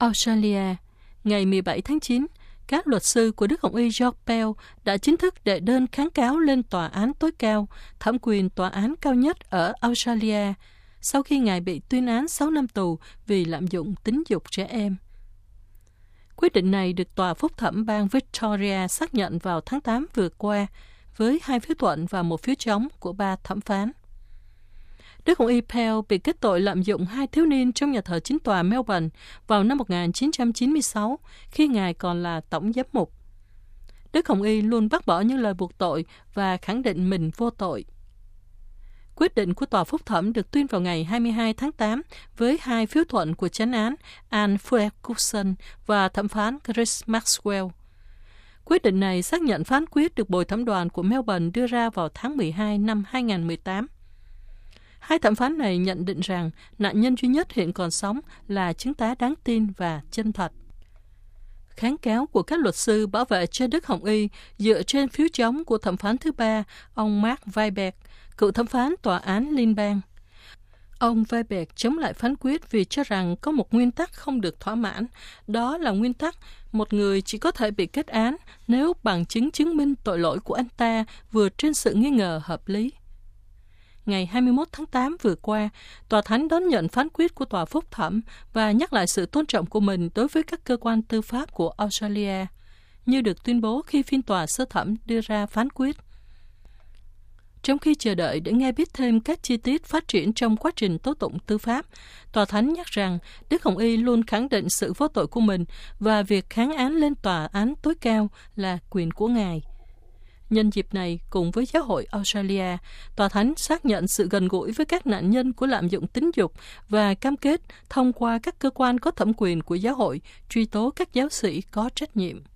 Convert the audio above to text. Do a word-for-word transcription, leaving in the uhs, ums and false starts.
Australia, ngày mười bảy tháng chín, các luật sư của Đức Hồng Y George Pell đã chính thức đệ đơn kháng cáo lên Tòa án tối cao, thẩm quyền tòa án cao nhất ở Australia, sau khi ngài bị tuyên án sáu năm tù vì lạm dụng tính dục trẻ em. Quyết định này được Tòa Phúc thẩm bang Victoria xác nhận vào tháng tám vừa qua, với hai phiếu thuận và một phiếu chống của ba thẩm phán. Đức Hồng Y Pell bị kết tội lạm dụng hai thiếu niên trong nhà thờ chính tòa Melbourne vào năm một nghìn chín trăm chín mươi sáu, khi ngài còn là tổng giám mục. Đức Hồng Y luôn bác bỏ những lời buộc tội và khẳng định mình vô tội. Quyết định của Tòa Phúc thẩm được tuyên vào ngày hai mươi hai tháng tám với hai phiếu thuận của chánh án Anne Ferguson và thẩm phán Chris Maxwell. Quyết định này xác nhận phán quyết được bồi thẩm đoàn của Melbourne đưa ra vào tháng mười hai năm hai nghìn không trăm mười tám. Hai thẩm phán này nhận định rằng nạn nhân duy nhất hiện còn sống là chứng tá đáng tin và chân thật. Kháng cáo của các luật sư bảo vệ cho Đức Hồng Y dựa trên phiếu chống của thẩm phán thứ ba, ông Mark Weiberg, cựu thẩm phán tòa án liên bang. Ông Weiberg chống lại phán quyết vì cho rằng có một nguyên tắc không được thỏa mãn, đó là nguyên tắc một người chỉ có thể bị kết án nếu bằng chứng chứng minh tội lỗi của anh ta vượt trên sự nghi ngờ hợp lý. Ngày hai mươi mốt tháng tám vừa qua, Tòa Thánh đón nhận phán quyết của Tòa Phúc thẩm và nhắc lại sự tôn trọng của mình đối với các cơ quan tư pháp của Australia, như được tuyên bố khi phiên tòa sơ thẩm đưa ra phán quyết. Trong khi chờ đợi để nghe biết thêm các chi tiết phát triển trong quá trình tố tụng tư pháp, Tòa Thánh nhắc rằng Đức Hồng Y luôn khẳng định sự vô tội của mình và việc kháng án lên tòa án tối cao là quyền của Ngài. Nhân dịp này, cùng với Giáo hội Australia, Tòa Thánh xác nhận sự gần gũi với các nạn nhân của lạm dụng tính dục và cam kết thông qua các cơ quan có thẩm quyền của Giáo hội truy tố các giáo sĩ có trách nhiệm.